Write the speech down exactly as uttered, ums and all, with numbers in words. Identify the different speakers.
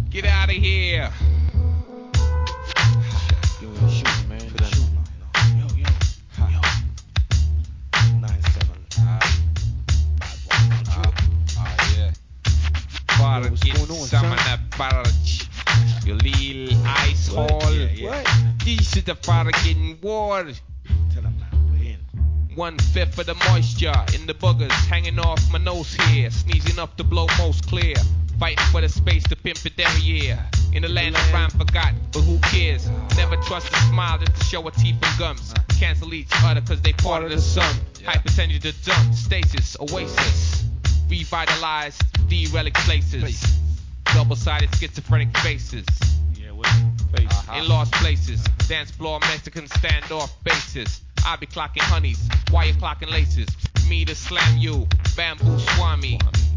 Speaker 1: Get out of here.
Speaker 2: Yo, yo, shoot, man. Put shoot. Yo, yo, yo. Nine seven.
Speaker 1: Ah, yeah. Bara
Speaker 2: Yo, what's
Speaker 1: get
Speaker 2: going on,
Speaker 1: some
Speaker 2: son?
Speaker 1: of that barrage. Your little ice
Speaker 2: What?
Speaker 1: hall.
Speaker 2: Yeah, yeah.
Speaker 1: What? These is the fire getting warm.
Speaker 2: Tell them now, we're in.
Speaker 1: One fifth of the moisture in the boogers hanging off my nose here. Sneezing up to blow most clear. Fighting for the space to pimp the derriere. In the land of rhyme forgot, but who cares? Never trust a smile just to show a teeth and gums. Cancel each other cause they part of the sun. Hypertension to dump, stasis, oasis. Revitalized, derelict places. Double-sided schizophrenic faces.
Speaker 2: Yeah, what? Face.
Speaker 1: Uh-huh. In lost places, dance floor Mexican standoff bases. I be clocking honeys, why you clocking laces? Me to slam you, bamboo swami.